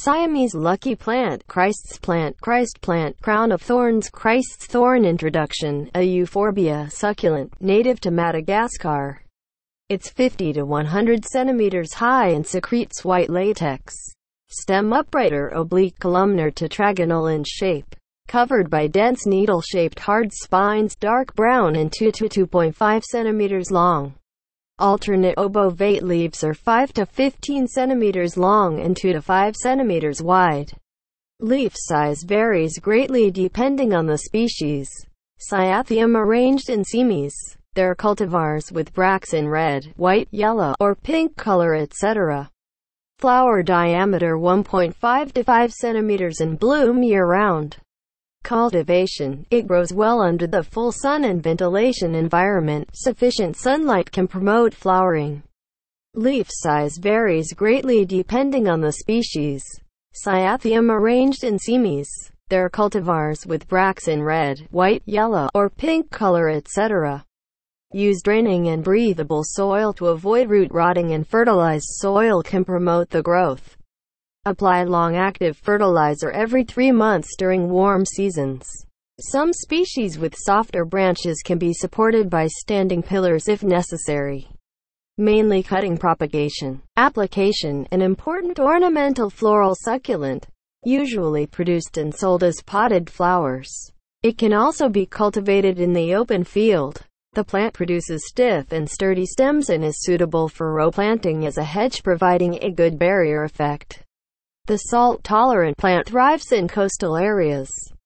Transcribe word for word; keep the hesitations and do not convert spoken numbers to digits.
Siamese lucky plant, Christ's plant, Christ plant, crown of thorns, Christ's thorn. Introduction. A euphorbia succulent, native to Madagascar. It's fifty to one hundred centimeters high and secretes white latex. Stem upright or oblique, columnar to trigonal in shape. Covered by dense needle-shaped hard spines, dark brown and two to two point five centimeters long. Alternate obovate leaves are five to fifteen centimeters long and two to five centimeters wide. Leaf size varies greatly depending on the species. Cyathium arranged in semes. There are cultivars with bracts in red, white, yellow, or pink color, et cetera. Flower diameter one point five to five centimeters and bloom year-round. Cultivation. It grows well under the full sun and ventilation environment. Sufficient sunlight can promote flowering. Leaf size varies greatly depending on the species. Cyathium arranged in semes. There are cultivars with bracts in red, white, yellow, or pink color, et cetera. Use draining and breathable soil to avoid root rotting, and fertilized soil can promote the growth. Apply long-active fertilizer every three months during warm seasons. Some species with softer branches can be supported by standing pillars if necessary. Mainly cutting propagation. Application. An important ornamental floral succulent, usually produced and sold as potted flowers. It can also be cultivated in the open field. The plant produces stiff and sturdy stems and is suitable for row planting as a hedge, providing a good barrier effect. The salt-tolerant plant thrives in coastal areas.